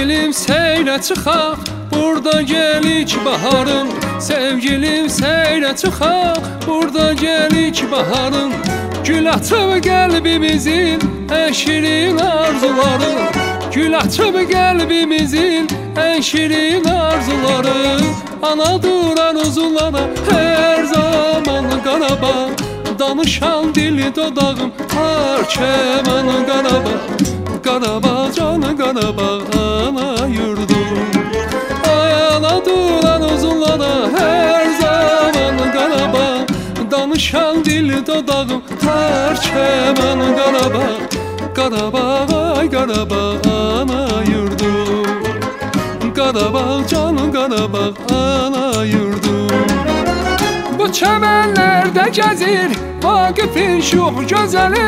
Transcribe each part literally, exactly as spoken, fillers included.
Sevgilim seyrə çıxaq, burada gəlik baharın. Sevgilim seyrə çıxaq, burada gəlik baharın. Gül açıb qəlbimizin ən şirin arzuları. Gül açıb qəlbimizin ən şirin arzuları. Ana duran uzunlara hər zaman Qarabağ. Danışan dili dodağım tar kəman Qarabağ. Qarabağ canı Qarabağ ana yurdum. Ay ana duran uzunlara hər zaman Qarabağ. Danışan dili dodağım tar kəman Qarabağ. Qarabağ ay Qarabağ ana yurdum. Qarabağ canı Qarabağ ana yurdum. Bu çəmənlərdə gəzir Vaqifin şux gözəli.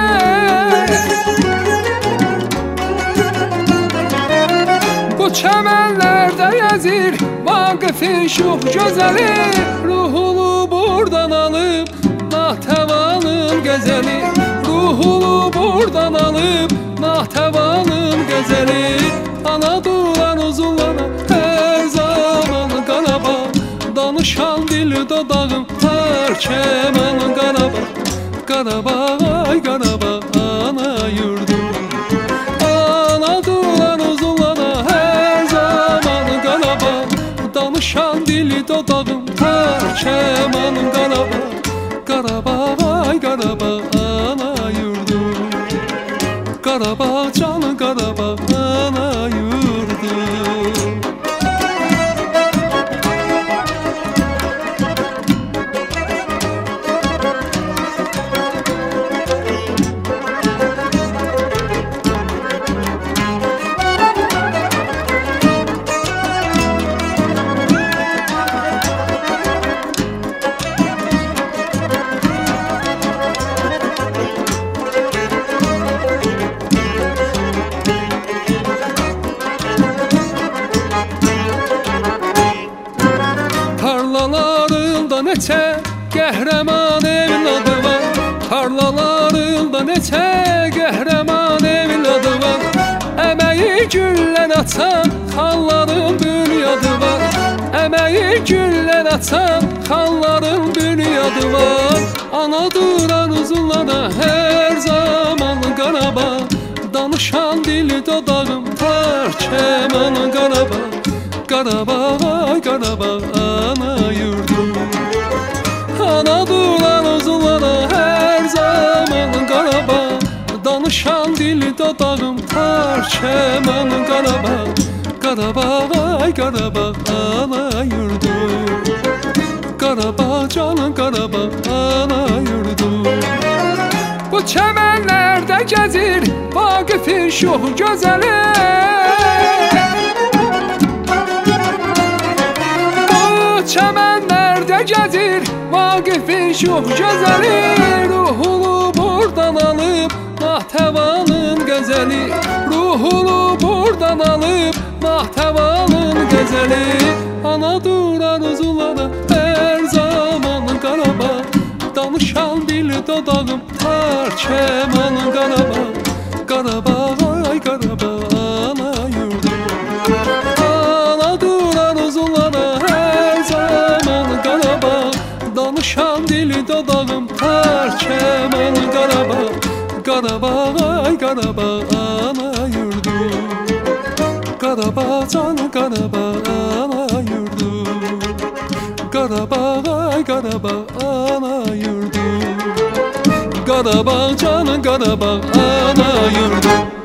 Bu çəmənlərdə gəzir Vaqifin şux gözəli. Ruhunu buradan alıb Nahtəvanın qəzəli. Ruhunu buradan alıb Nahtəvanın qəzəli. Ana duran uzunlara hər zaman Qarabağ. Danışan dili dodağım tar kəman Qarabağ. Qarabağ ay Qarabağ ana yurdum. Ana duran uzunlara hər zaman Qarabağ. Danışan dili dodağım tar kəman Qarabağ. Qarabağ ay Qarabağ ana yurdum. Qarabağ canı Qarabağ ana yurdum. Tarlalarında neçə qəhrəman evladı var. Tarlalarında neçə qəhrəman evladı var. Əməyi güllən açan xanların bünyadı var. Əməyi güllən açan xanların bünyadı var. Ana duran uzunlara hər zaman Qarabağ. Danışan dili dodağım tar kəman Qarabağ. Qarabağ ay Qarabağ ana yurdum. Ana duran uzunlara hər zaman Qarabağ. Danışan dili dodağım tar kəman Qarabağ. Qarabağ ay Qarabağ ana yurdum. Qarabağ canı Qarabağ ana yurdum. Bu çəmənlərdə gəzir Vaqifin şux gözəli. Çəmənlərdə gəzir Vaqifin şux gözəli. Ruhunu buradan alıb Nahtəvanın qəzəli. Ruhunu buradan alıb Nahtəvanın qəzəli. Ana duran uzunlara hər zaman Qarabağ. Danışan dili dodağım tar kəman Qarabağ. Qarabağ ay Qarabağ ana yurdum. Ana duran uzunlara hər zaman Qarabağ. Danışan dili dodağım tar kəman Qarabağ. Qarabağ ay Qarabağ ana yurdum. Qarabağ canı Qarabağ ana yurdum. Qarabağ ay Qarabağ ana yurdum. Qarabağ canı Qarabağ ana yurdum.